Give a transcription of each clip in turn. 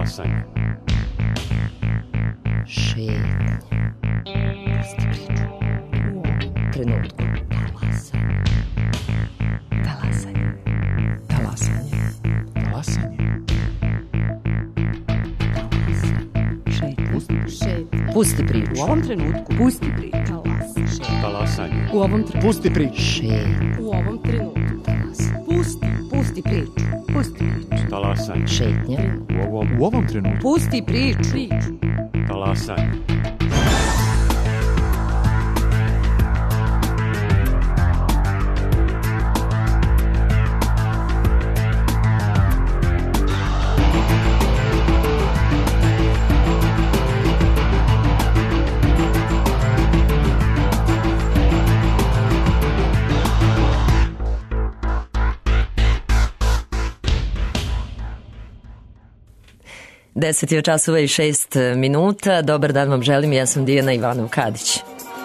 Talasanje. Šetnje. Pusti priču. U ovom trenutku. Talasanje. Talasanje. Talasanje. Šetnje. Pusti priču. U ovom trenutku. Pusti priču. Talasanje. U ovom trenutku. Pusti priču. Šetnje. U ovom trenutku. Pusti priču. Pusti priču. Talasanje. Šetnje. U ovom trenutku. Pusti priču. Talasanje. Deset je časova i 6 minuta. Dobar dan vam želim, ja sam Dijana Ivanov-Kadić.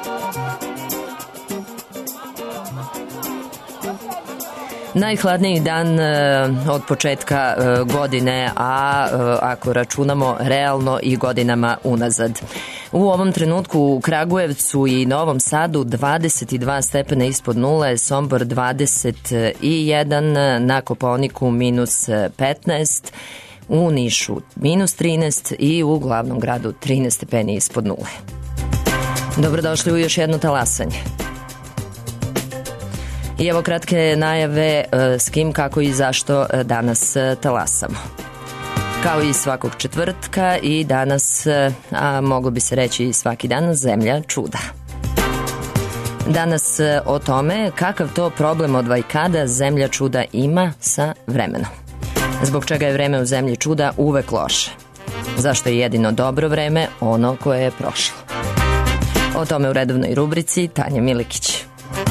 Najhladniji dan od početka godine, a ako računamo realno i godinama unazad. U ovom trenutku u Kragujevcu i Novom Sadu 22 stepena ispod nule, Sombor 21, na Kopaoniku minus 15, u Nišu minus 13 i u glavnom gradu 13 stepeni ispod nule. Dobrodošli u još jedno talasanje. I evo kratke najave s kim, kako i zašto danas talasamo. Kao i svakog četvrtka i danas, a moglo bi se reći i svaki dan, zemlja čuda. Danas o tome kakav to problem od vajkada zemlja čuda ima sa vremenom. Zbog čega je vreme u zemlji čuda uvek loše? Zašto je jedino dobro vreme ono koje je prošlo? O tome u redovnoj rubrici Tanja Milikić.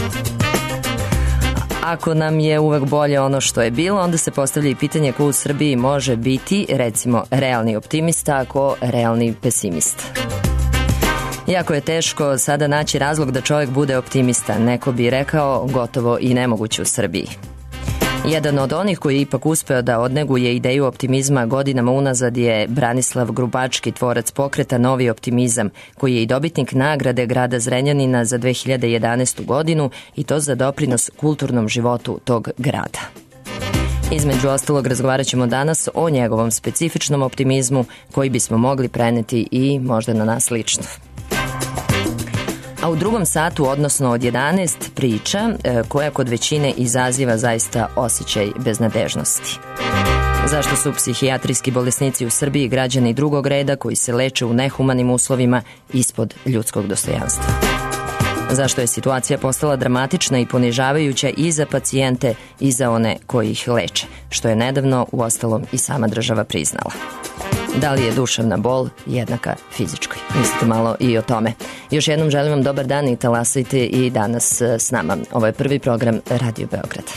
Ako nam je uvek bolje ono što je bilo, onda se postavlja i pitanje ko u Srbiji može biti, recimo, realni optimista, a ko realni pesimista. Jako je teško sada naći razlog da čovjek bude optimista. Neko bi rekao gotovo i nemoguće u Srbiji. Jedan od onih koji je ipak uspeo da odneguje ideju optimizma godinama unazad je Branislav Grubački, tvorac pokreta Novi optimizam, koji je i dobitnik nagrade grada Zrenjanina za 2011. godinu i to za doprinos kulturnom životu tog grada. Između ostalog razgovarat ćemo danas o njegovom specifičnom optimizmu koji bismo mogli preneti i možda na nas lično. A u drugom satu, odnosno od 11, priča koja kod većine izaziva zaista osjećaj beznadežnosti. Zašto su psihijatrijski bolesnici u Srbiji građani drugog reda koji se leče u nehumanim uslovima ispod ljudskog dostojanstva? Zašto je situacija postala dramatična i ponižavajuća i za pacijente i za one koji ih leče, što je nedavno uostalom i sama država priznala? Da li je duševna bol jednaka fizičkoj? Mislite malo i o tome. Još jednom želim vam dobar dan i talasajte i danas s nama. Ovo je prvi program Radio Beograda.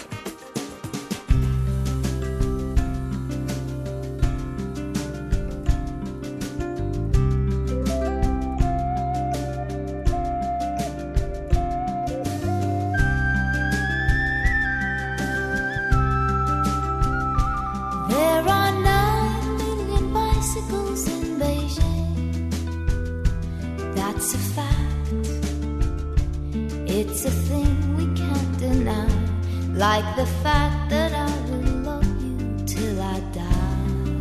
Like the fact that I will love you till I die.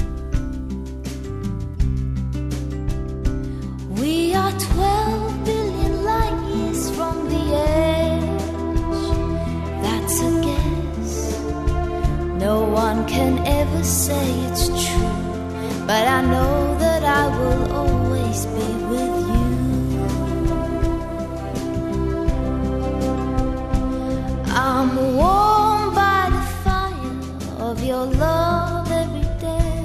We are 12 billion light years from the edge. That's a guess. No one can ever say it's true, but I know that I will always be with you. I'm warmed by the fire of your love every day.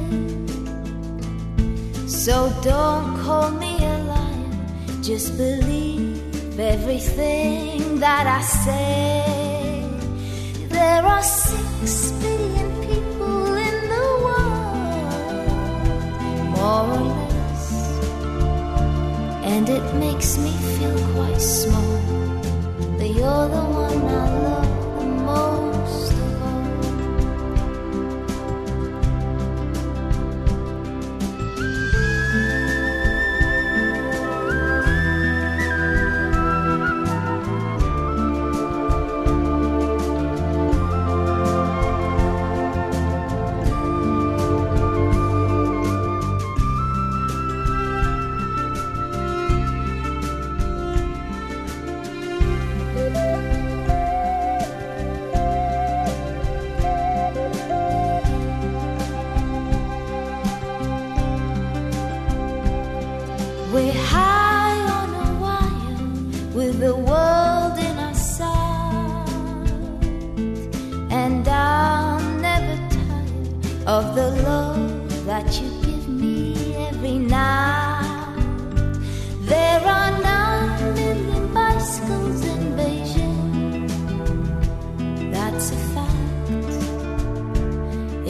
So don't call me a liar, just believe everything that I say. There are 6 billion people in the world, more or less, and it makes me feel quite small, but you're the one I love the most of all.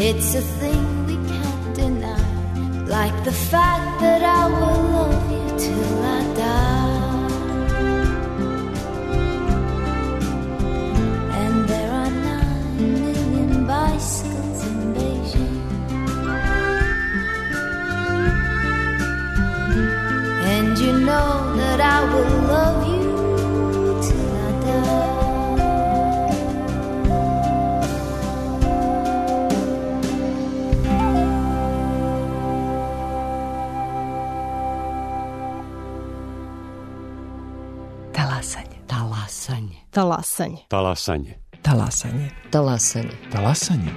It's a thing we can't deny, like the fact that I will love you till I die. And there are 9 million bicycles in Beijing, and you know that I will love you till I die. Talasanje. Talasanje. Talasanje. Talasanje. Talasanje. Talasanje.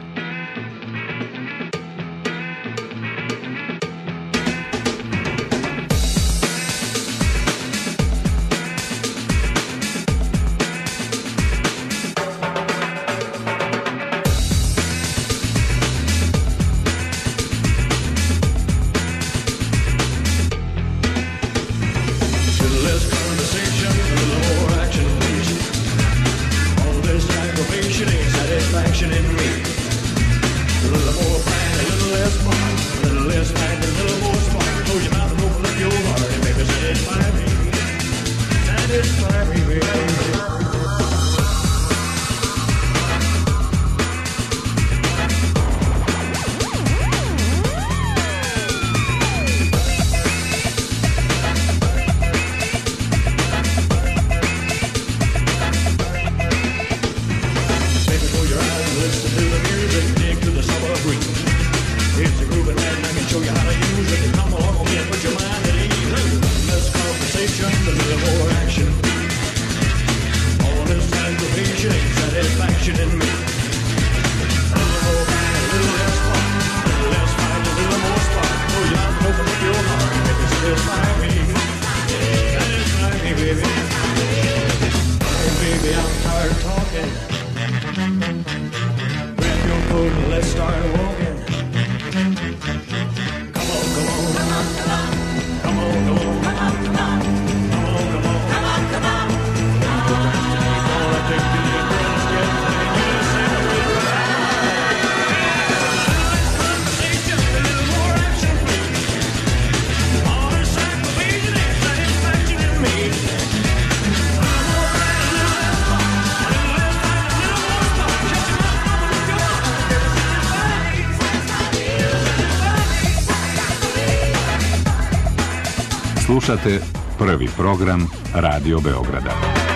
Slušate prvi program Radio Beograda.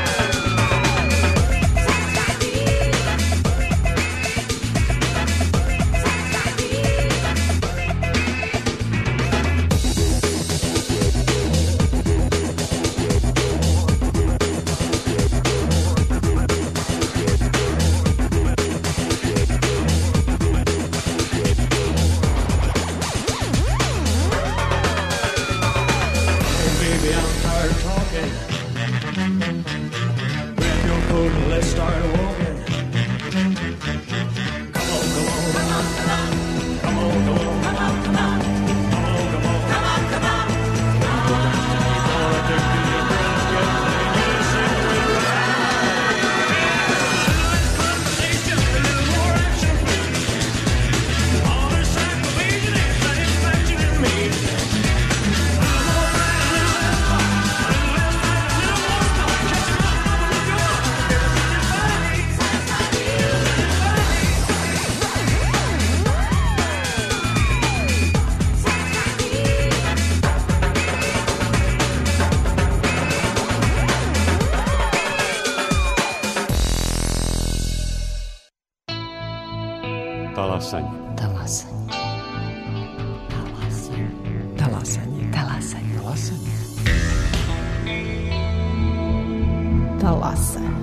Talasanje. Talasanje. Talasanje. Talasanje. Talasanje. Talasanje.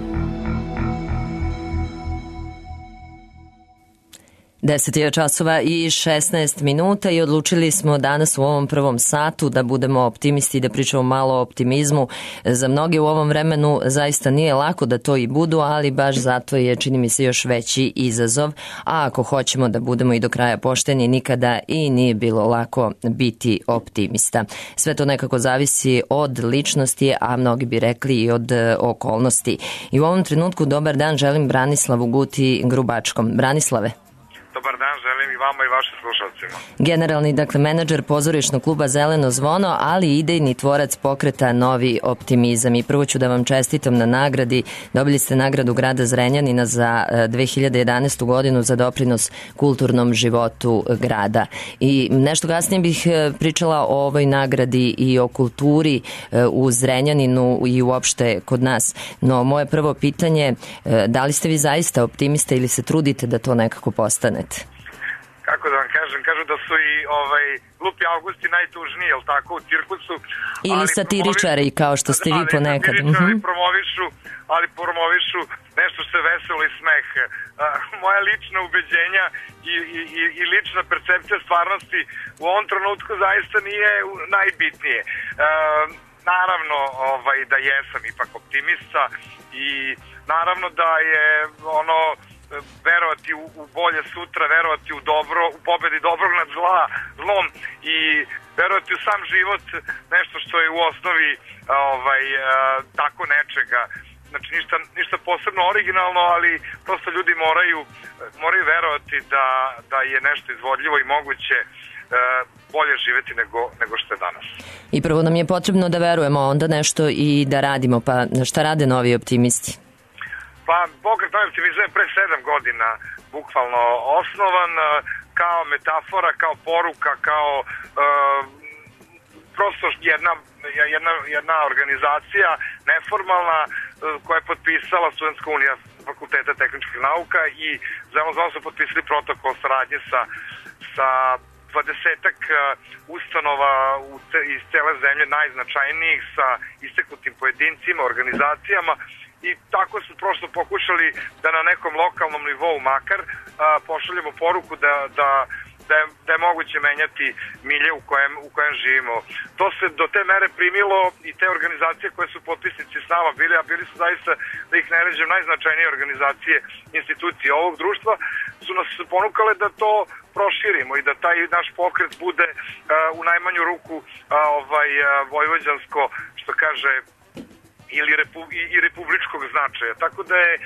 10 je časova i 16 minuta i odlučili smo danas u ovom prvom satu da budemo optimisti i da pričamo malo o optimizmu. Za mnoge u ovom vremenu zaista nije lako da to i budu, ali baš zato je, čini mi se, još veći izazov. A ako hoćemo da budemo i do kraja pošteni, nikada i nije bilo lako biti optimista. Sve to nekako zavisi od ličnosti, a mnogi bi rekli i od okolnosti. I u ovom trenutku dobar dan želim Branislavu Guti Grubačkom. Branislave. Dobar dan, želim i vama i vašim slušalcima. Generalni, dakle, menadžer pozorišnog kluba Zeleno zvono, ali i idejni tvorac pokreta Novi optimizam. I prvo ću da vam čestitam na nagradi. Dobili ste nagradu grada Zrenjanina za 2011. godinu za doprinos kulturnom životu grada. I nešto kasnije bih pričala o ovoj nagradi i o kulturi u Zrenjaninu i uopšte kod nas. No, moje prvo pitanje, da li ste vi zaista optimista ili se trudite da to nekako postanete? Kako da vam kažem, kažu da su i glupi Augusti najtužniji, jel tako, u cirkusu. Ili satiričari, kao što ste vi ponekad. Ali promovišu nešto što je veselo i smeh. Moja lična ubeđenja i lična percepcija stvarnosti u ovom trenutku zaista nije najbitnije. Naravno da jesam ipak optimista i naravno da je verovati u bolje sutra, verovati u dobro, u pobedi dobrog nad zlom i verovati u sam život, nešto što je u osnovi tako nečega. Znači ništa posebno originalno, ali prosto ljudi moraju verovati da je nešto izvodljivo i moguće bolje živeti nego što je danas. I prvo nam je potrebno da verujemo, onda nešto i da radimo. Pa šta rade Novi optimisti? Pa pokret Novi optimizam je pre 7 godina bukvalno osnovan kao metafora, kao poruka, kao prosto jedna organizacija neformalna koja je potpisala Studentska unija Fakulteta tehničkih nauka i Zeleno zvono su potpisali protokol saradnje sa 20-ak ustanova iz cele zemlje, najznačajnijih, sa isteknutim pojedincima, organizacijama, i tako su prosto pokušali da na nekom lokalnom nivou makar pošaljemo poruku da je moguće menjati milje u kojem živimo. To se do te mere primilo i te organizacije koje su potpisnici s nama bili, a bili su zaista, da ih ne ređem, najznačajnije organizacije, institucije ovog društva, su nas ponukale da to proširimo i da taj naš pokret bude u najmanju ruku vojvođansko, što kaže, i republičkog značaja. Tako da je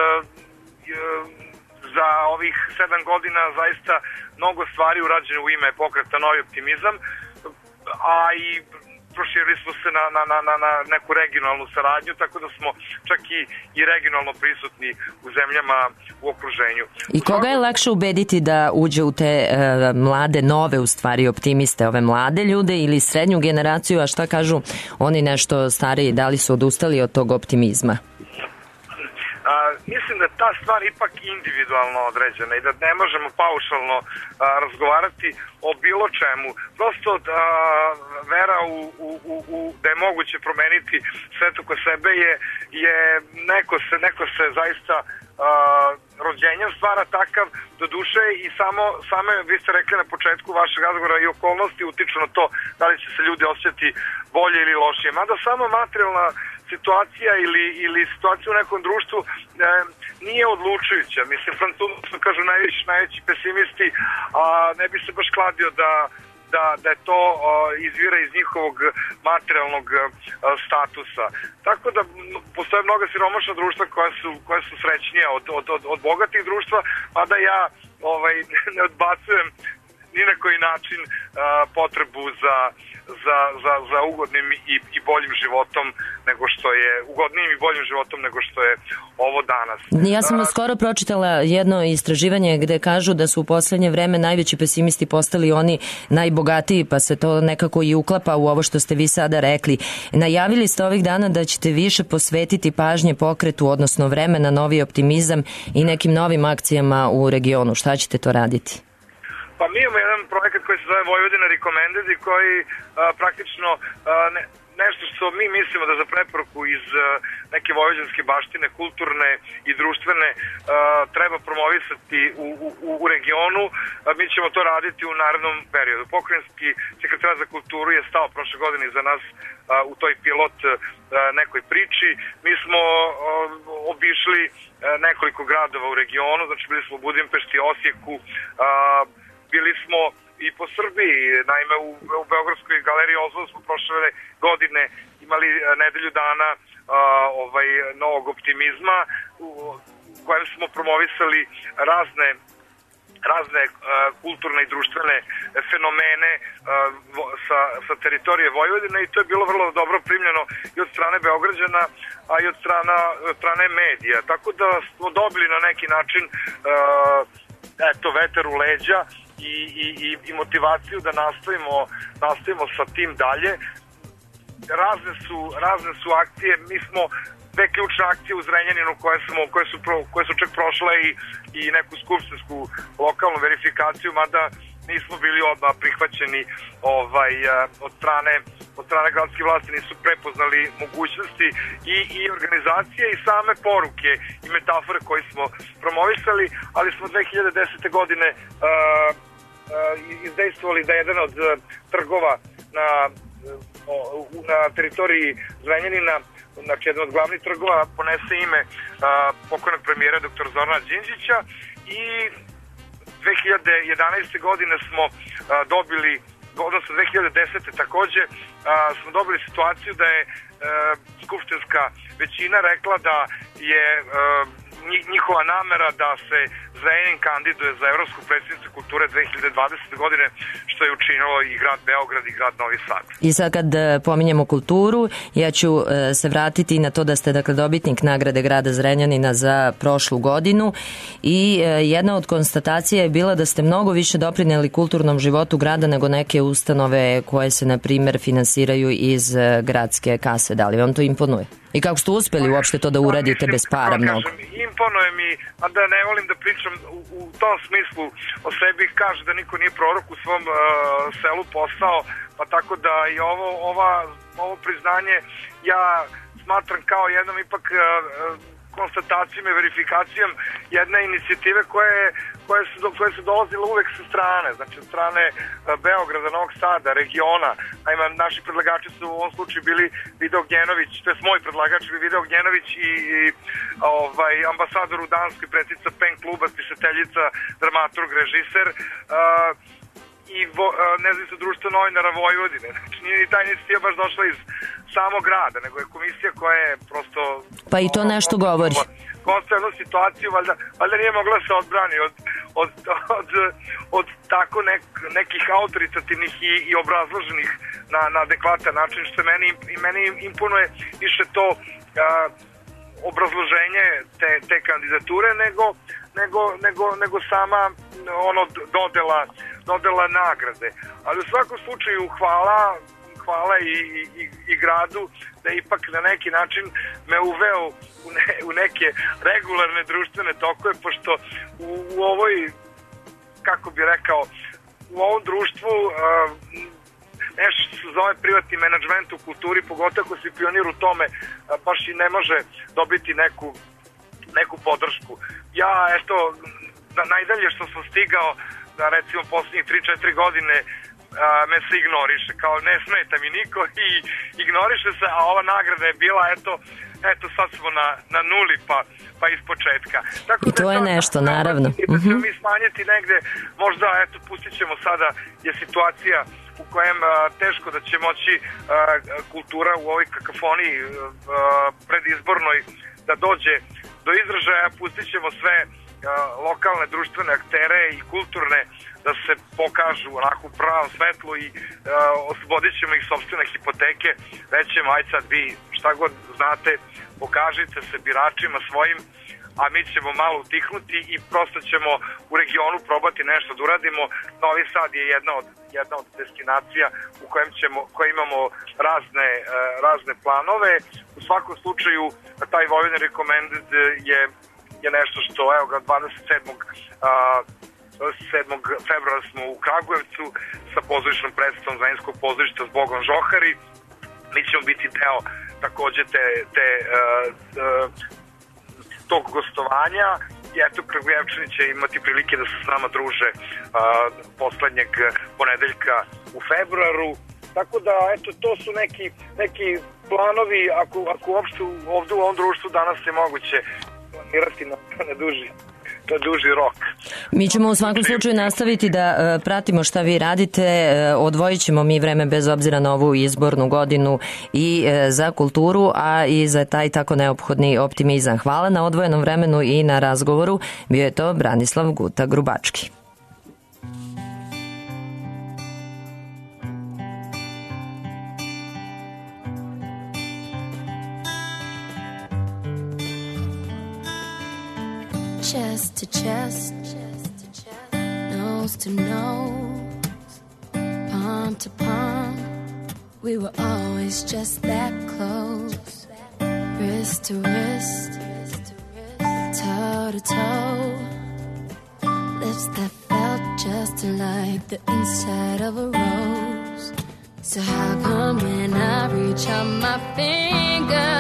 za ovih 7 godina zaista mnogo stvari urađeno u ime pokreta Novi optimizam, a i proširili smo se na neku regionalnu saradnju, tako da smo čak i regionalno prisutni u zemljama u okruženju. I koga je lakše ubediti da uđe u te mlade, nove u stvari optimiste, ove mlade ljude ili srednju generaciju, a šta kažu oni nešto stariji, da li su odustali od tog optimizma? Mislim da ta stvar ipak individualno određena i da ne možemo paušalno razgovarati o bilo čemu. Prosto vera da je moguće promeniti svet oko sebe je neko se zaista rođenjem stvara takav, do duše i same, vi ste rekli na početku vašeg razgovora, i okolnosti utiču na to da li će se ljudi osjećati bolje ili lošije. Mada samo materijalna situacija ili situacija u nekom društvu nije odlučujuća. Mislim, Francuzi kažu najveći pesimisti, a ne bi se baš kladio da je to izvira iz njihovog materijalnog statusa. Tako da postoje mnoga siromašna društva koja su srećnija od bogatih društva, a da ja ne odbacujem ni na koji način potrebu za ugodnim i boljim životom nego što je ovo danas. Ja sam skoro pročitala jedno istraživanje gde kažu da su u poslednje vreme najveći pesimisti postali oni najbogatiji, pa se to nekako i uklapa u ovo što ste vi sada rekli. Najavili ste ovih dana da ćete više posvetiti pažnje pokretu, odnosno vremena Novi optimizam i nekim novim akcijama u regionu. Šta ćete to raditi? Pa mi imamo jedan projekat koji se zove Vojvodina Recommended i koji praktično nešto što mi mislimo da za preporuku iz neke vojvođanske baštine, kulturne i društvene, treba promovisati u regionu. Mi ćemo to raditi u narednom periodu. Pokrajinski sekretarijat za kulturu je stao prošle godine za nas u toj pilot nekoj priči. Mi smo obišli nekoliko gradova u regionu, znači bili smo u Budimpešti, Osijeku, bili smo i po Srbiji. Naime, u Beogradskoj galeriji Ozon smo prošle godine imali nedelju dana novog optimizma u kojem smo promovisali razne razne kulturne i društvene fenomene sa teritorije Vojvodine i to je bilo vrlo dobro primljeno i od strane Beograđana, a i od strane medija. Tako da smo dobili na neki način vetar u leđa i motivaciju da nastavimo sa tim dalje. Razne su akcije, mi smo dve ključne akcije u Zrenjaninu koje su čak prošle i neku skupštinsku lokalnu verifikaciju, mada nismo bili odmah prihvaćeni od strane gradske vlasti, nisu prepoznali mogućnosti i organizacije i same poruke i metafore koje smo promovisali, ali smo 2010. godine izdejstvovali da jedan od trgova na teritoriji Zrenjanina, znači jedan od glavnih trgova, ponese ime pokojnog premijera dr. Zorana Đinđića i 2011. godine smo dobili, odnosno 2010. takođe smo dobili situaciju da je skupštinska većina rekla da je njihova namera da se Zrenjanin kandiduje za Evropsku predstavnicu kulture 2020. godine, što je učinilo i grad Beograd i grad Novi Sad. I sad kad pominjemo kulturu, ja ću se vratiti na to da ste dobitnik nagrade grada Zrenjanina za prošlu godinu i jedna od konstatacija je bila da ste mnogo više doprineli kulturnom životu grada nego neke ustanove koje se, na primer, finansiraju iz gradske kase. Da li vam to imponuje? I kako ste uspeli uopšte to da uradite bez para mnogo? Imponuje mi, a da ne volim da pričam u tom smislu o sebi, kaže da niko nije prorok u svom selu posao, pa tako da i ovo priznanje ja smatram kao jednom ipak konstatacijom i verifikacijom jedne inicijative koje su dolazile uvek sa strane, znači od strane Beograda, Novog Sada, regiona. Naime, naši predlagači su u ovom slučaju bili Vida Ognjenović, to je moj predlagač Vida Ognjenović i ambasador u Danskoj, predsjednica PEN kluba, spisateljica, dramaturg, režiser i nezavisno društvo novinara Vojvodine. Znači, nije ni ta inicijativa baš došla iz samog grada, nego je komisija koja je prosto... Pa i to nešto govori. Konstantnu situaciju, valjda nije mogla se odbrani od tako nekih autoritativnih i obrazloženih na adekvatan način, što meni imponuje više to obrazloženje te kandidature nego sama dodela nagrade. Ali u svakom slučaju hvala i gradu da je ipak na neki način me uveo u neke regularne društvene tokove, pošto u ovoj, kako bi rekao, u ovom društvu nešto što se zove privatni menadžment u kulturi, pogotovo ako si pionir u tome, baš i ne može dobiti neku podršku. Ja, najdalje što sam stigao, da recimo poslednjih 3-4 godine me se ignoriše, kao ne smeta mi niko i ignoriše se, a ova nagrada je bila eto sad smo na nuli pa iz početka. Tako i to je nešto, naravno. Da ćemo mi smanjiti negde, možda pustit ćemo sada, je situacija u kojem teško da će moći kultura u ovoj kakafoniji predizbornoj da dođe do izražaja, pustit ćemo sve lokalne društvene aktere i kulturne da se pokažu onako u pravom svetlu i oslobodit ćemo ih sopstvene hipoteke, rećemo aj sad vi šta god znate, pokažite se biračima svojim, a mi ćemo malo utihnuti i prosto ćemo u regionu probati nešto da uradimo. Novi Sad je jedna od destinacija u koje imamo razne planove. U svakom slučaju taj Vojvodina Recommended je nešto što, evo ga, 27. februara smo u Kragujevcu sa pozorišnom predstavom Zrenjaninskog pozorišta Zbogom Žohari. Mi ćemo biti deo takođe tog gostovanja i eto, Kragujevčani će imati prilike da se s nama druže poslednjeg ponedeljka u februaru. Tako da, eto, to su neki planovi, ako uopšte ovde u ovom društvu danas je moguće planirati na duži rok. Mi ćemo u svakom slučaju nastaviti da pratimo šta vi radite, odvojit ćemo mi vreme bez obzira na ovu izbornu godinu i za kulturu, a i za taj tako neophodni optimizam. Hvala na odvojenom vremenu i na razgovoru. Bio je to Branislav Guta Grubački. chest to chest, nose to nose, palm to palm. We were always just that close, wrist to wrist, toe to toe, lips that felt just like the inside of a rose. So how come when I reach out my finger,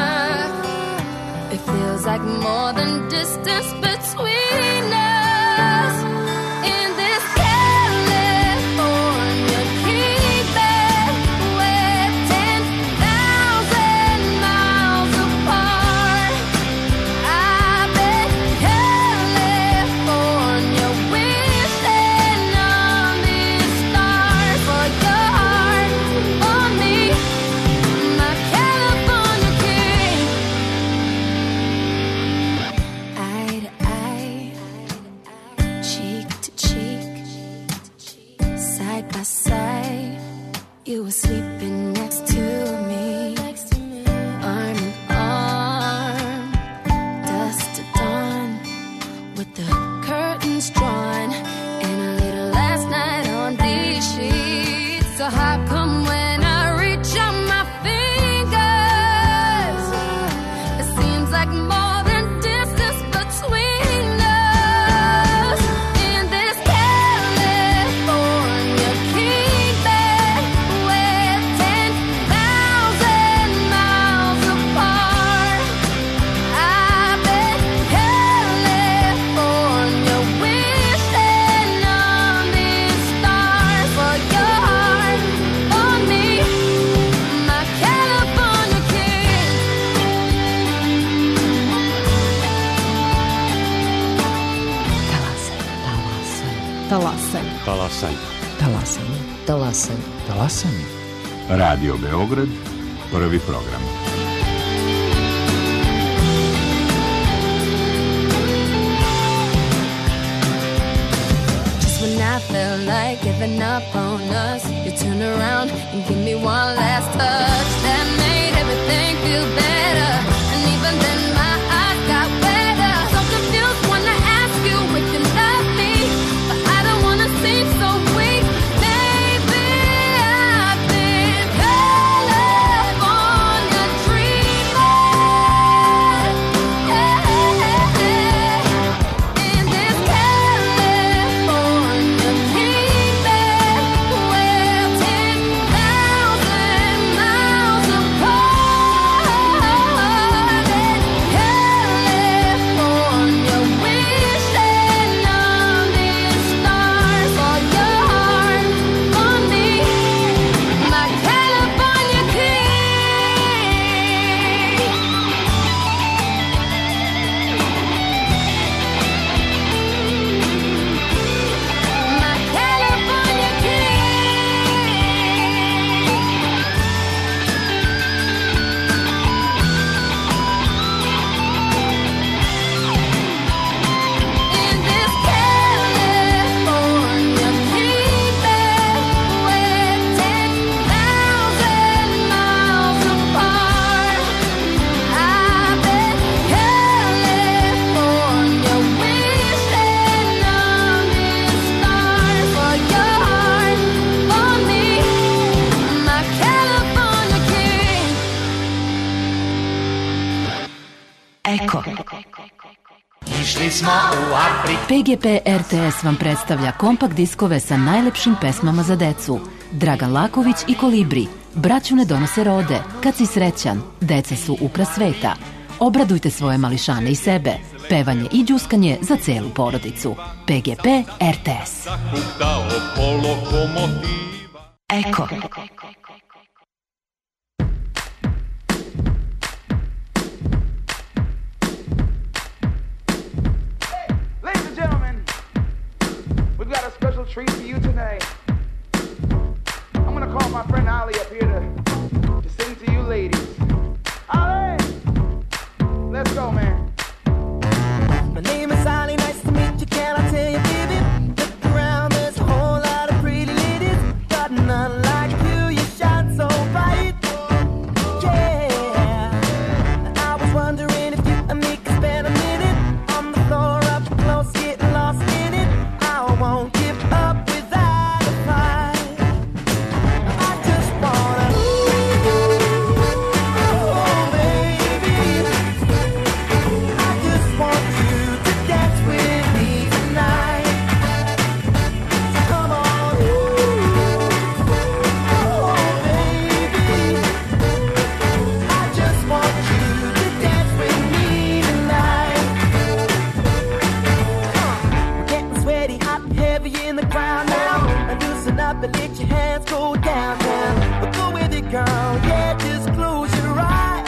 it feels like more than distance between us? In this California keeping, we're 10,000 miles apart. I've been California wishing on these stars for your heart, for me, my California king. Eye to eye, cheek to cheek, side by side, you were sleeping next to me, arm in arm, dusk to dawn, with the curtains drawn, and a little last night on these sheets. So how come when I reach out my fingers, it seems like more than distance between us? In this California keeping, we're 10,000 miles apart. I've been California wishing on these stars for your heart, for me, my California king. Talasaj. Talasanje. Talasanje. Talasanje. Talasanje. Radio Beograd, prvi program. Just when I felt like giving up on us, you turn around and give me one last touch that made everything feel better. And even then my eyes got wetter. So confused when I ask you if you love me, but I don't wanna seem so weak. Maybe I've been California dreaming. In this California keeping, we're 10,000 miles apart. In California wishing on these stars for your heart, for me, my California king. My California in this California keeping, we're 10,000 miles apart. I've been California wishing on these stars for your heart, for me, my California king. Eko. PGP RTS vam predstavlja kompakt diskove sa najlepšim pesmama za decu. Dragan Laković i Kolibri, braću ne donose rode, kad si srećan, deca su ukras sveta. Obradujte svoje mališane i sebe. Pevanje i đuskanje za celu porodicu. PGP RTS. Eko. Ladies and gentlemen, we've got a special treat for you tonight. I'm gonna call my friend Ali up here to sing to you ladies. Ali! Let's go, man. My name is Ali, nice to meet you, can I tell you, baby? Look around, there's a whole lot of pretty ladies, but none like you, you shine so bright. Yeah, I was wondering if you and me could spend a minute on the floor go downtown. We'll go with it, girl. Yeah, just close your eyes.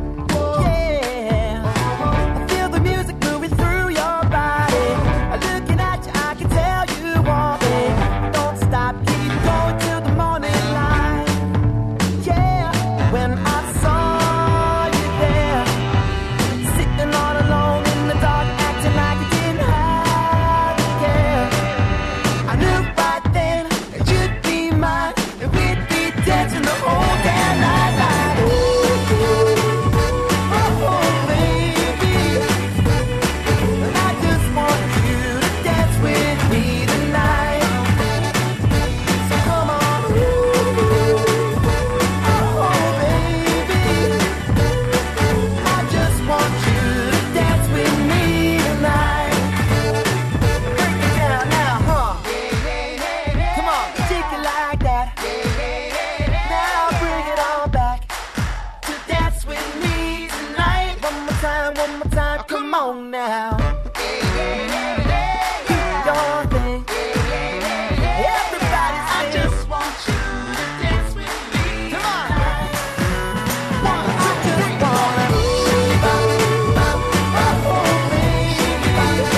Yeah, I feel the music moving through your body. Looking at you, I can tell you want it. Don't stop, keep going till the morning light. Yeah, when I saw you there, sitting all alone in the dark, acting like you didn't have to care. I knew right then that you'd be mine, and we'd be dancing the whole damn night like, ooh, oh, baby. And I just want you to dance with me tonight. So come on, ooh, oh, baby. I just want you to dance with me tonight. Break it down now, huh? Come on, take it like that. Now bring it on back to dance with me tonight. One more time, come on now. Do your thing. Everybody say, I just want you to dance with me. Come on. One, two, just wanna. Oh, baby.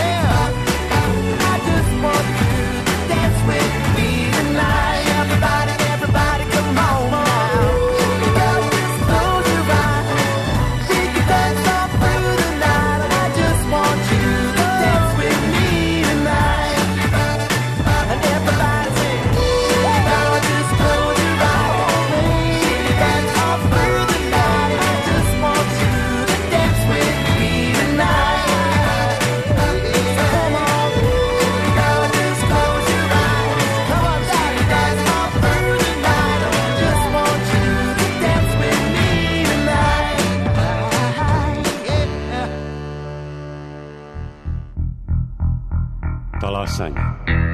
I just want you to dance with me tonight. Everybody, come on now. Girl, just close your eyes. We can dance all through the night. I just want you to dance with me tonight. And everybody say, girl, just close your eyes. We can dance all through the night. I just want you to dance with me tonight. So come on, girl, just close your eyes. Come on, baby, dance all through the night. I just want you to dance with me tonight. Talasanje.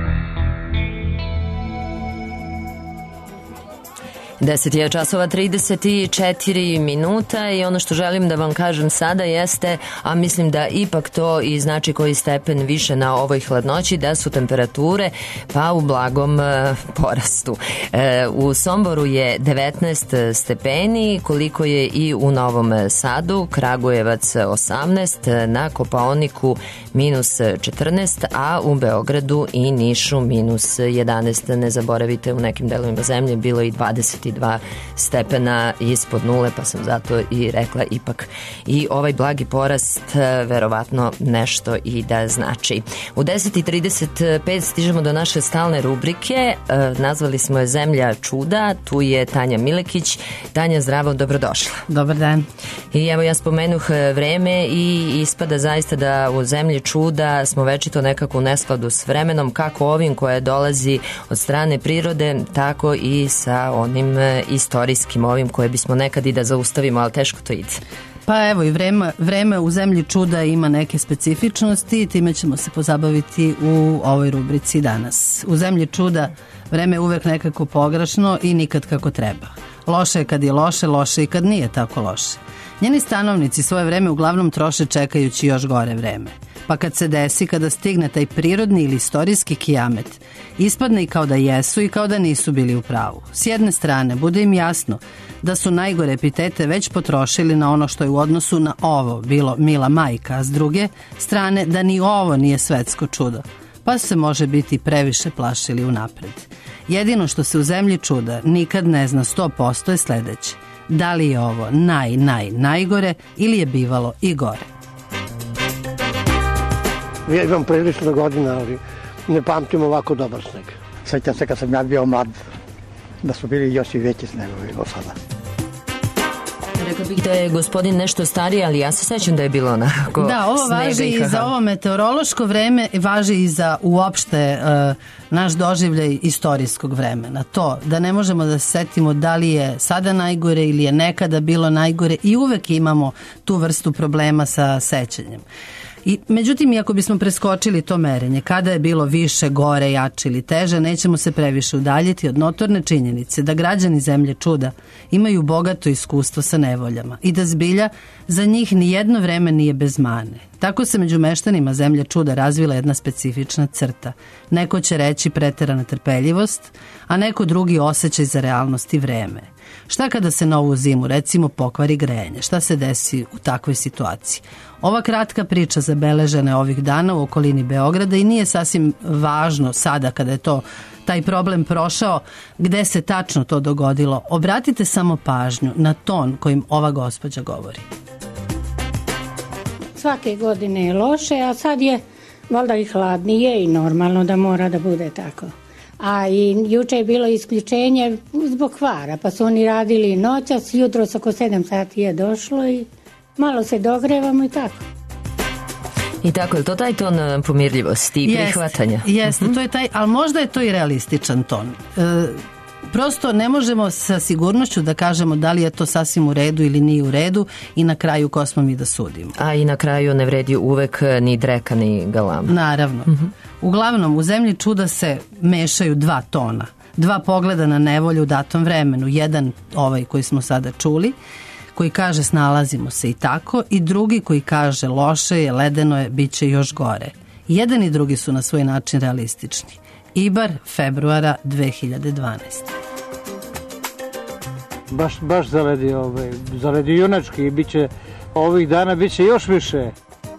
10 je časova 34 minuta i ono što želim da vam kažem sada jeste, a mislim da ipak to i znači koji stepen više na ovoj hladnoći, da su temperature pa u blagom porastu. U Somboru je 19 stepeni, koliko je i u Novom Sadu, Kragujevac 18, na Kopaoniku minus 14, a u Beogradu i Nišu minus 11. Ne zaboravite, u nekim delovima zemlje bilo i 22 stepena ispod nule, pa sam zato i rekla ipak i ovaj blagi porast verovatno nešto i da znači. U 10:35 stižemo do naše stalne rubrike, nazvali smo je Zemlja čuda, tu je Tanja Milekić. Tanja, zdravo, dobrodošla. Dobar dan. I evo ja spomenuh vreme i ispada zaista da u Zemlji čuda smo večito nekako u neskladu s vremenom, kako ovim koje dolazi od strane prirode, tako i sa onim istorijskim ovim koje bismo nekad i da zaustavimo, ali teško to ide. Pa evo i vreme u Zemlji čuda ima neke specifičnosti i time ćemo se pozabaviti u ovoj rubrici danas. U Zemlji čuda vreme je uvek nekako pogrešno i nikad kako treba. Loše je kad je loše, loše i kad nije tako loše. Njeni stanovnici svoje vreme uglavnom troše čekajući još gore vreme. Pa kad se desi, kada stigne taj prirodni ili istorijski kijamet, ispadne i kao da jesu i kao da nisu bili u pravu. S jedne strane, bude im jasno da su najgore epitete već potrošili na ono što je u odnosu na ovo bilo mila majka, a s druge strane da ni ovo nije svetsko čudo, pa se može biti previše plašili unapred. Jedino što se u Zemlji čuda nikad ne zna 100% je sledeće. Da li je ovo najgore ili je bivalo i gore? Ja imam prilično godina, ali ne pamtim ovako dobar sneg. Sjećam se kad sam ja bio mlad, da su bili još i veći snegovi od sada. Rekla bih da je gospodin nešto stariji, ali ja se sećam da je bilo onako da, ovo važi i za ovo meteorološko vreme, važi i za uopšte naš doživljaj istorijskog vremena. To da ne možemo da se setimo da li je sada najgore ili je nekada bilo najgore i uvek imamo tu vrstu problema sa sećanjem. Međutim, iako bismo preskočili to merenje, kada je bilo više, gore, jače ili teže, nećemo se previše udaljiti od notorne činjenice da građani zemlje čuda imaju bogato iskustvo sa nevoljama i da zbilja za njih ni jedno vreme nije bez mane. Tako se među meštanima zemlje čuda razvila jedna specifična crta. Neko će reći preterana trpeljivost, a neko drugi osjećaj za realnost i vreme. Šta kada se na ovu zimu, recimo, pokvari grejanje? Šta se desi u takvoj situaciji? Ova kratka priča zabeležena je ovih dana u okolini Beograda i nije sasvim važno sada kada je taj problem prošao, gde se tačno to dogodilo. Obratite samo pažnju na ton kojim ova gospođa govori. Svake godine je loše, a sad je valjda i hladnije i normalno da mora da bude tako. A i juče je bilo isključenje zbog kvara, pa su oni radili noćas, jutros oko 7 sati je došlo i malo se dogrevamo i tako. I tako, je to taj ton pomirljivosti i prihvatanja? Jeste, to je taj, ali možda je to i realističan ton. Prosto ne možemo sa sigurnošću da kažemo da li je to sasvim u redu ili nije u redu i na kraju ko smo mi da sudimo. A i na kraju ne vredi uvek ni dreka ni galama. Naravno. Uglavnom, u zemlji čuda se mešaju dva tona, dva pogleda na nevolju u datom vremenu. Jedan, ovaj koji smo sada čuli, koji kaže snalazimo se i tako, i drugi koji kaže loše je, ledeno je, bit će još gore. Jedan i drugi su na svoj način realistični. Ibar, februara 2012. Baš zaledi junački i biće ovih dana biće još više.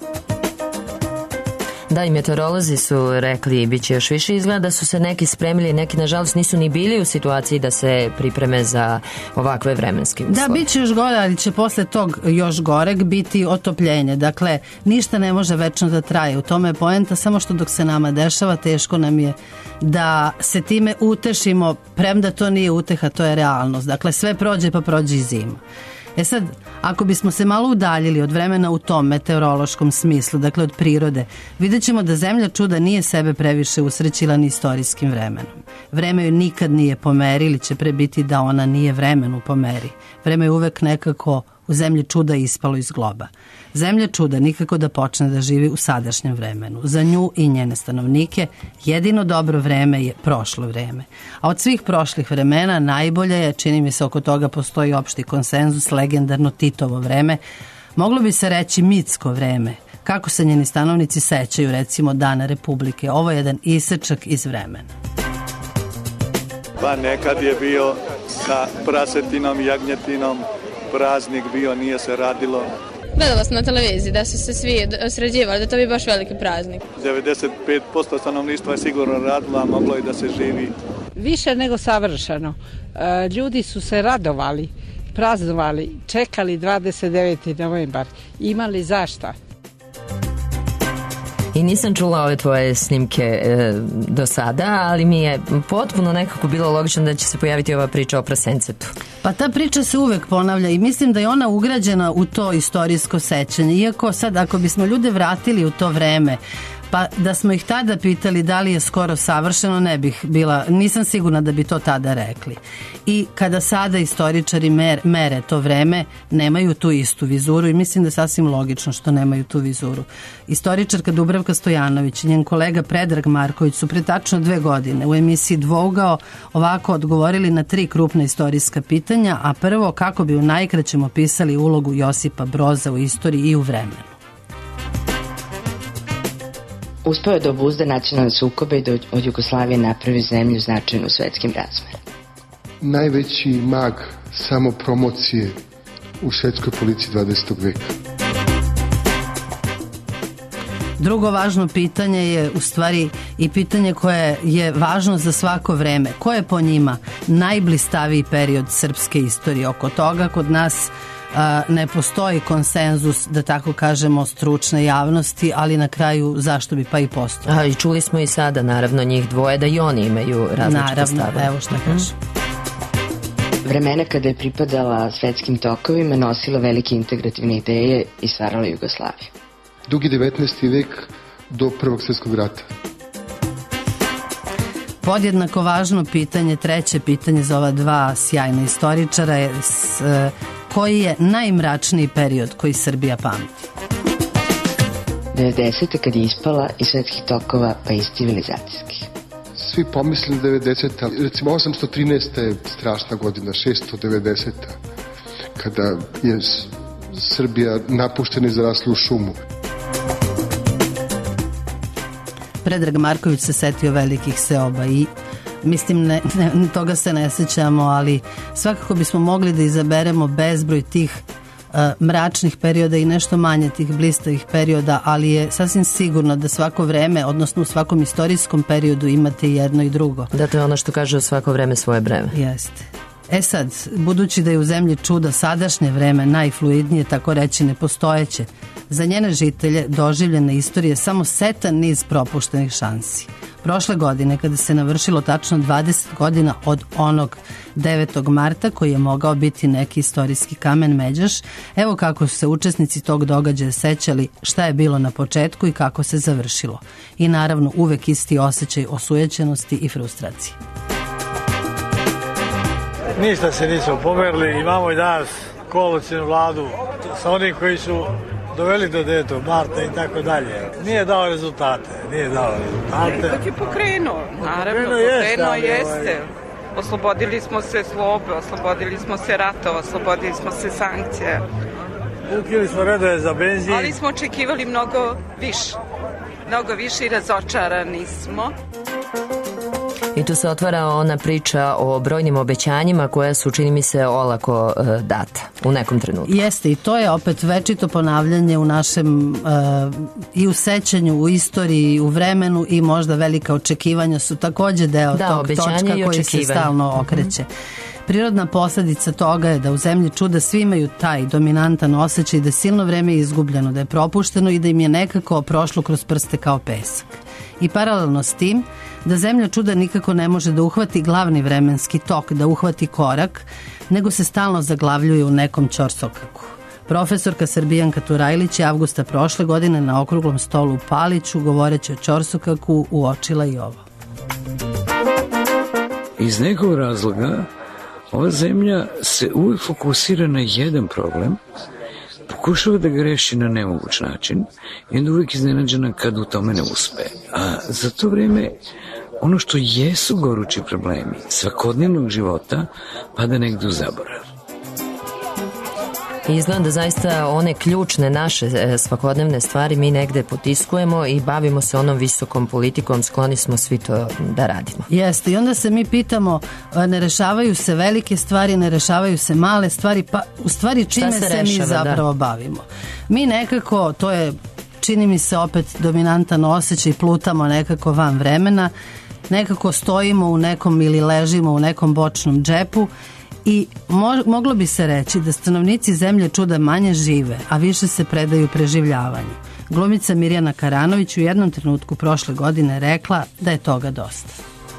Da, i meteorolozi su rekli bit će još više. Izgleda da su se neki spremili, neki nažalost nisu ni bili u situaciji da se pripreme za ovakve vremenske uslove. Da, bit će još gore, ali će posle tog još goreg biti otopljenje. Dakle, ništa ne može večno da traje. U tome je poenta, samo što dok se nama dešava, teško nam je da se time utešimo, premda to nije uteha, to je realnost. Dakle, sve prođe pa prođe i zima. Sad, ako bismo se malo udaljili od vremena u tom meteorološkom smislu, dakle od prirode, vidjet ćemo da zemlja čuda nije sebe previše usrećila ni istorijskim vremenom. Vreme joj nikad nije po meri, ili će pre biti da ona nije vremenu po meri. Vreme je uvek nekako u zemlji čuda ispalo iz globa. Zemlja čuda nikako da počne da živi u sadašnjem vremenu. Za nju i njene stanovnike jedino dobro vreme je prošlo vreme. A od svih prošlih vremena najbolje je, čini mi se oko toga postoji opšti konsenzus, legendarno Titovo vreme. Moglo bi se reći mitsko vreme. Kako se njeni stanovnici sećaju recimo Dana Republike. Ovo je jedan isečak iz vremena. Pa nekad je bio sa prasetinom, jagnjetinom, praznik bio, nije se radilo. Gledala sam na televiziji da su se svi sređivali, da to bi baš veliki praznik. 95% stanovništva je sigurno radilo, a moglo i da se živi. Više nego savršeno. Ljudi su se radovali, praznovali, čekali 29. novembar. Imali zašta. I nisam čula ove tvoje snimke do sada, ali mi je potpuno nekako bilo logično da će se pojaviti ova priča o prasencetu. Pa ta priča se uvek ponavlja i mislim da je ona ugrađena u to istorijsko sećanje. Iako sad, ako bismo ljude vratili u to vreme, pa da smo ih tada pitali da li je skoro savršeno, ne bih bila, nisam sigurna da bi to tada rekli. I kada sada istoričari mere to vreme, nemaju tu istu vizuru i mislim da je sasvim logično što nemaju tu vizuru. Istoričarka Dubravka Stojanović i njen kolega Predrag Marković su pre tačno 2 godine u emisiji Dvougao ovako odgovorili na 3 krupna istorijska pitanja, a prvo kako bi u najkraćem opisali ulogu Josipa Broza u istoriji i u vremenu. Uspeo je da obuzda nacionalne sukobe i da od Jugoslavije napravi zemlju značajnu u svetskim razmerama. Najveći mag samopromocije u svetskoj policiji 20. veka. Drugo važno pitanje je u stvari i pitanje koje je važno za svako vreme. Ko je po njima najblistaviji period srpske istorije? Oko toga kod nas ne postoji konsenzus, da tako kažemo, stručne javnosti, ali na kraju zašto bi pa i postoji. I čuli smo i sada, naravno, njih dvoje da i oni imaju različite stavove. Naravno, evo šta kažem. Vremena kada je pripadala svetskim tokovima, nosila velike integrativne ideje i stvarala Jugoslaviju. Dugi 19. vek do Prvog svjetskog rata. Podjednako važno pitanje, treće pitanje za ova dva sjajna istoričara je koji je najmračniji period koji Srbija pamti? 90. kad je ispala iz svetskih tokova pa iz civilizacijskih. Svi pomislili 90. Recimo 813. je strašna godina, 690. kada je Srbija napuštena i zarasla u šumu. Predrag Marković se setio velikih seoba i mislim, toga se ne sećamo, ali svakako bismo mogli da izaberemo bezbroj tih mračnih perioda i nešto manje tih blistavih perioda, ali je sasvim sigurno da svako vreme, odnosno u svakom istorijskom periodu imate jedno i drugo. Da, to je ono što kaže svako vreme svoje breme. Jeste. Sad, budući da je u zemlji čuda sadašnje vreme najfluidnije, tako reći nepostojeće, za njene žitelje doživljena istorija je samo setan niz propuštenih šansi. Prošle godine, kada se navršilo tačno 20 godina od onog 9. marta, koji je mogao biti neki istorijski kamen međaš, evo kako su se učesnici tog događaja sećali šta je bilo na početku i kako se završilo. I naravno uvek isti osjećaj osujećenosti i frustracije. Ništa se nismo pomerili, imamo i danas koalicijnu vladu sa onim koji su doveli do 9. marta i tako dalje. Nije dao rezultate. Ipak je pokrenuo, naravno, pokrenuo jeste. Oslobodili smo se zlobe, oslobodili smo se ratova, oslobodili smo se sankcija. Ukili smo redove za benzin. Ali smo očekivali mnogo više i razočarani smo. I tu se otvara ona priča o brojnim obećanjima koja su, čini mi se, olako data u nekom trenutku. Jeste, i to je opet večito ponavljanje u našem i u sećanju, u istoriji, u vremenu, i možda velika očekivanja su takođe deo tog točka koji se stalno okreće. Prirodna posledica toga je da u zemlji čuda svi imaju taj dominantan osjećaj da je silno vreme izgubljeno, da je propušteno i da im je nekako prošlo kroz prste kao pesak. I paralelno s tim, da zemlja čuda nikako ne može da uhvati glavni vremenski tok, da uhvati korak, nego se stalno zaglavljuje u nekom ćorsokaku. Profesorka Srbijanka Turajlić je avgusta prošle godine na okruglom stolu u Paliću, govoreći o ćorsokaku, uočila i ovo. Iz nekog razloga ova zemlja se uvijek fokusira na jedan problem, pokušava da ga reši na nemoguć način i onda uvijek iznenađena kad u tome ne uspe. A za to vreme ono što jesu gorući problemi svakodnevnog života pada negde u zaborav. Izgleda da zaista one ključne naše svakodnevne stvari mi negde potiskujemo i bavimo se onom visokom politikom, skloni smo svi to da radimo. Jeste, i onda se mi pitamo, ne rešavaju se velike stvari, ne rešavaju se male stvari, pa u stvari čime se mi zapravo bavimo. Mi nekako, to je, čini mi se opet dominantan osjećaj, plutamo nekako van vremena, nekako stojimo u nekom ili ležimo u nekom bočnom džepu. I moglo bi se reći da stanovnici zemlje čuda manje žive, a više se predaju preživljavanju. Glumica Mirjana Karanović u jednom trenutku prošle godine rekla da je toga dosta.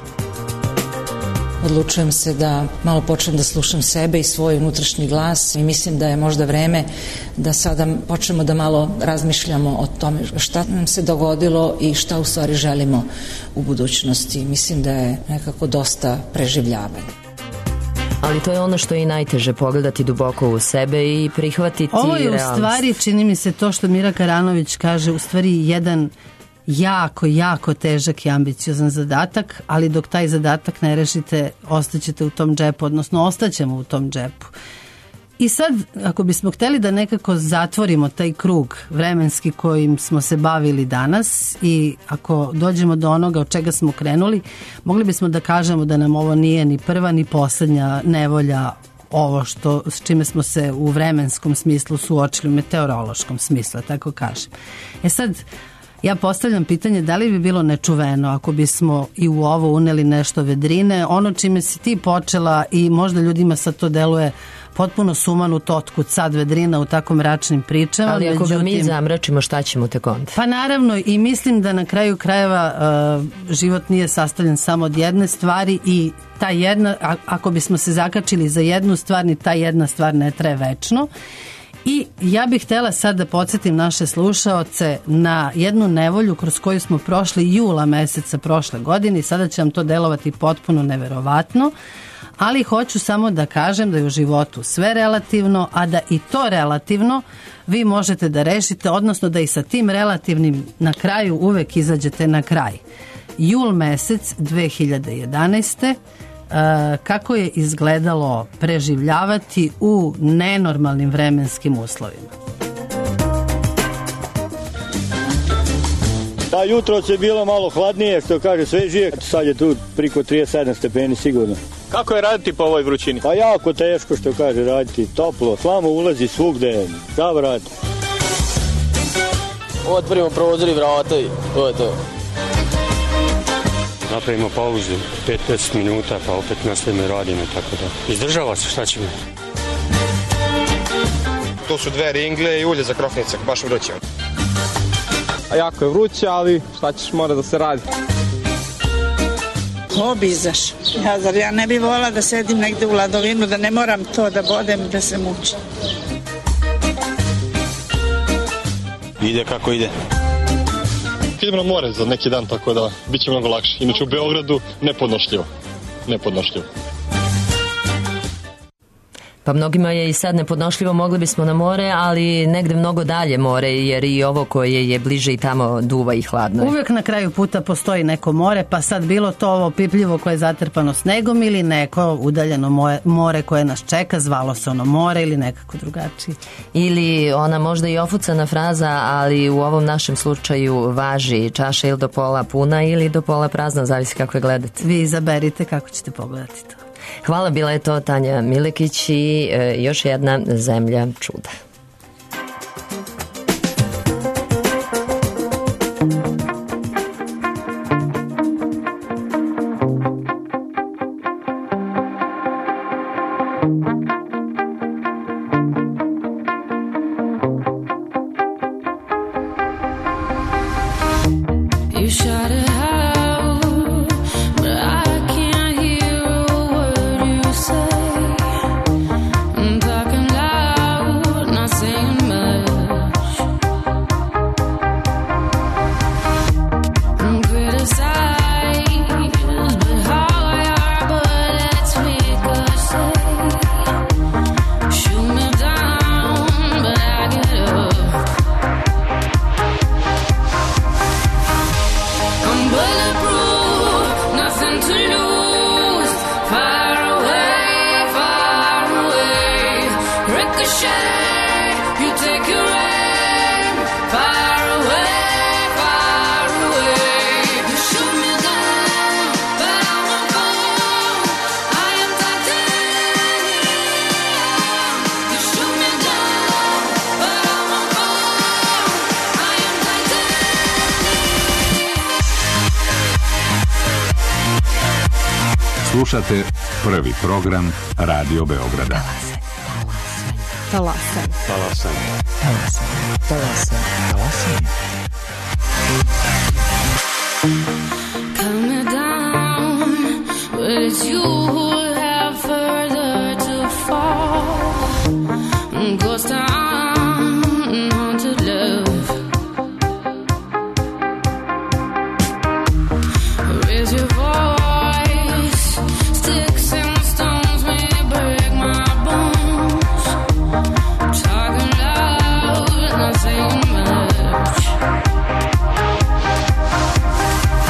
Odlučujem se da malo počnem da slušam sebe i svoj unutrašnji glas i mislim da je možda vreme da sada počnemo da malo razmišljamo o tome šta nam se dogodilo i šta u stvari želimo u budućnosti. Mislim da je nekako dosta preživljavanja. Ali to je ono što je i najteže, pogledati duboko u sebe i prihvatiti realnost. Ovo je u stvari, čini mi se, to što Mira Karanović kaže, u stvari jedan jako težak i ambiciozan zadatak, ali dok taj zadatak ne rešite, ostaćete u tom džepu, odnosno ostaćemo u tom džepu. I sad, ako bismo hteli da nekako zatvorimo taj krug vremenski kojim smo se bavili danas i ako dođemo do onoga od čega smo krenuli, mogli bismo da kažemo da nam ovo nije ni prva ni poslednja nevolja, ovo s čime smo se u vremenskom smislu suočili, u meteorološkom smislu, tako kažem. Sad, ja postavljam pitanje da li bi bilo nečuveno ako bismo i u ovo uneli nešto vedrine, ono čime si ti počela i možda ljudima sad to deluje potpuno sumanut otkud sad vedrina u tako mračnim pričama. Ali ako ga mi zamračimo, šta ćemo tek onda? Pa naravno, i mislim da na kraju krajeva život nije sastavljen samo od jedne stvari i ta jedna, ako bismo se zakačili za jednu stvar, ni ta jedna stvar ne traje večno. I ja bih htjela sad da podsjetim naše slušaoce na jednu nevolju kroz koju smo prošli jula meseca prošle godine i sada će vam to delovati potpuno neverovatno, ali hoću samo da kažem da je u životu sve relativno, a da i to relativno vi možete da rešite, odnosno da i sa tim relativnim na kraju uvek izađete na kraj. Jul mesec 2011. Kako je izgledalo preživljavati u nenormalnim vremenskim uslovima? Da, jutro je bilo malo hladnije, što kaže svežije, sad je tu priko 37 stepeni sigurno. Kako je raditi po ovoj vrućini? Pa jako teško, što kaže, raditi toplo, slamo ulazi svugde, zavrat. Otvorimo prozor i vrata i to je to. Napravimo pauzu 5-10 minuta pa opet nastavimo i radimo, tako da izdržava se, šta ćemo. Tu su 2 ringle i ulje za krofnice, baš vruće. A jako je vruće, ali šta ćeš, mora da se radi. Obizaš. Ja ne bih volila da sedim negde u ladovinu, da ne moram to da bodem, da se mučim. Ide kako ide. Idemo na more za neki dan, tako da bit će mnogo lakše. Inače u Beogradu nepodnošljivo. Nepodnošljivo. Pa mnogima je i sad nepodnošljivo, mogli bismo na more, ali negde mnogo dalje more, jer i ovo koje je bliže i tamo duva i hladno je. Uvek na kraju puta postoji neko more, pa sad bilo to ovo pipljivo koje je zatrpano snegom ili neko udaljeno more koje nas čeka, zvalo se ono more ili nekako drugačije. Ili ona možda i ofucana fraza, ali u ovom našem slučaju važi čaša ili do pola puna ili do pola prazna, zavisi kako je gledate. Vi izaberite kako ćete pogledati to. Hvala, bila je to Tanja Milekić i još jedna zemlja čuda. Slušate prvi program Radio Beograda. Talasan. Talasan. Talasan. Talasan. Talasan. Coming down, but it's you who have further to fall. Ghost town, haunted love. Raise your voice, sticks and stones may break my bones. Talking loud, not saying much.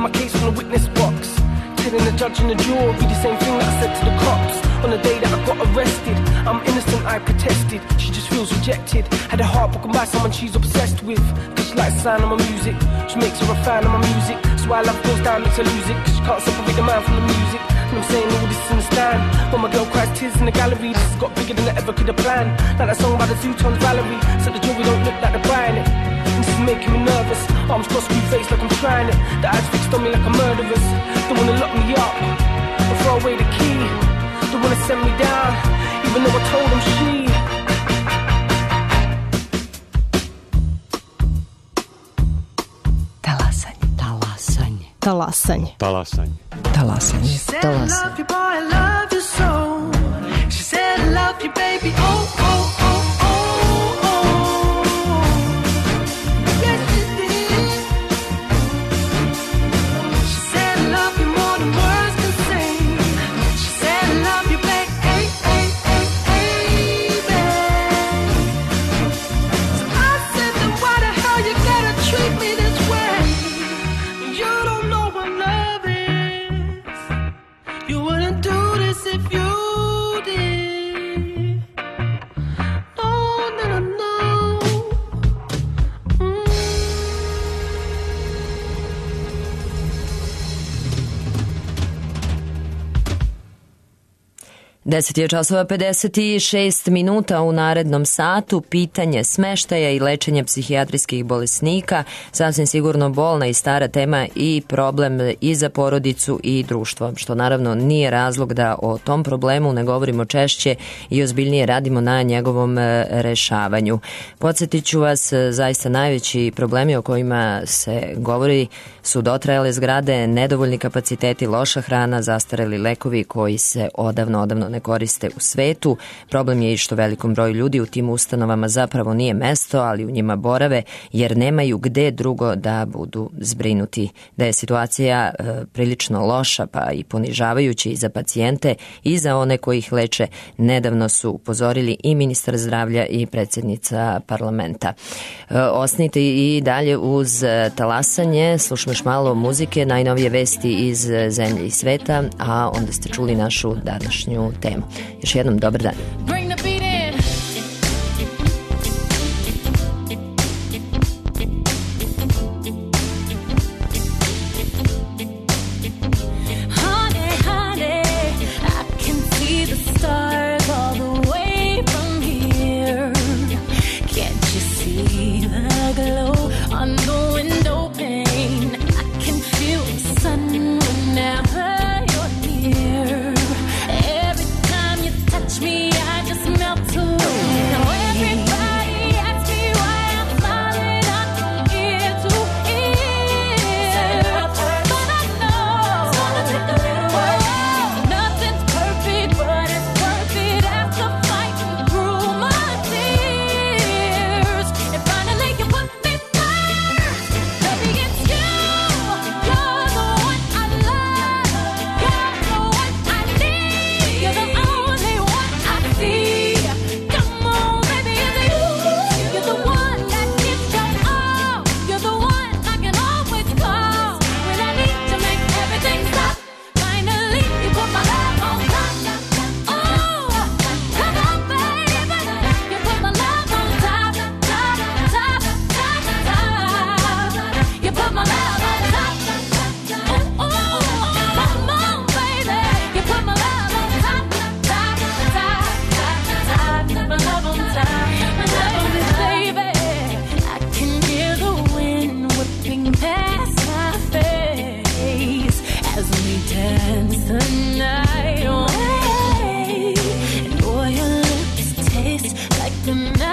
my case from the witness box, telling the judge and the jury the same thing that I said to the cops on the day that I got arrested. I'm innocent, I protested. She just feels rejected. Had her heart broken by someone she's obsessed with. Cause she likes the sound of my music. She makes her a fan of my music. So why love goes down, makes her lose it. Cause she can't separate the man from the music. And I'm saying all this in the stand. When my girl cries tears in the gallery, this has got bigger than I ever could have planned. Like that song by the Zootons, Valerie. Said the jury don't look like they're buying it. And this is making me nervous. Arms crossed, screwed face like I'm trying it. The eyes fixed on me like a murderer's. They wanna lock me up or throw away the key. They wanna send me down, even though I told them she. Talasanje. Talasanje. Talasanje. Talasanje. Talasanje. She said I love you, baby. Oh, oh, oh, oh, oh. Yes, she did. She said I love you more than words can say. She said I love you, baby. Hey, hey, hey, hey, baby. So I said, then why the hell you gotta treat me this way? You don't know what love is. You wouldn't do this if you. 10 je časova 56 minuta. U narednom satu pitanje smeštaja i lečenja psihijatrijskih bolesnika, sasvim sigurno bolna i stara tema i problem i za porodicu i društvo, što naravno nije razlog da o tom problemu ne govorimo češće i ozbiljnije radimo na njegovom rešavanju. Podsjetit ću vas, zaista najveći problemi o kojima se govori su dotrajale zgrade, nedovoljni kapaciteti, loša hrana, zastareli lekovi koji se odavno ne koriste u svetu. Problem je i što velikom broju ljudi u tim ustanovama zapravo nije mesto, ali u njima borave jer nemaju gde drugo da budu zbrinuti. Da je situacija prilično loša pa i ponižavajuća i za pacijente i za one koji ih leče, nedavno su upozorili i ministar zdravlja i predsjednica parlamenta. Ostanite i dalje uz talasanje, slušamo još malo muzike, najnovije vesti iz zemlje i sveta, a onda ste čuli našu današnju temu. Još jednom dobar dan.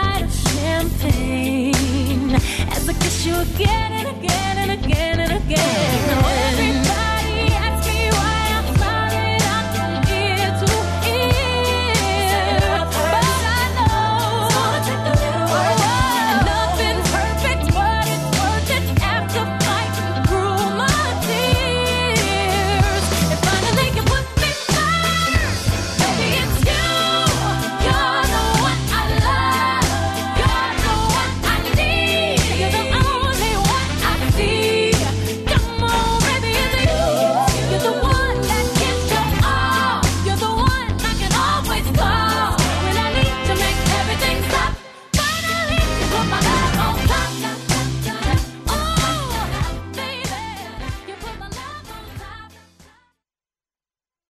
Again and again and again and again.